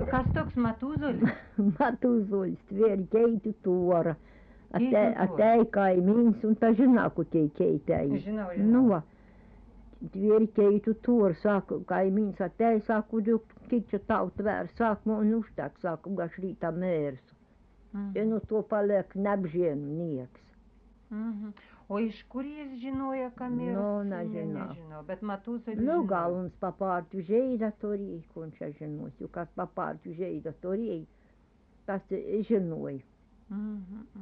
kas toks Matuzolis? Matuzolis, tver keitu tuora. A tei kai min sun ta žina, ku tei keitai. Žinau. Nu va, tver keitu tuor sak, kai min sa tei saku juk kitsa taut vär sak mo nustak saku gas riita möörs. Ja nu tuo palek nebžien nieks. O iš kur jis žinojo, ką mirs? Nu, nežinau. Nežinau, bet Matuzolis Nu, žinojo. gal uns papartu žeida turėj, ko čia žinosiu, kas papartu žeida turėj, tas žinojo.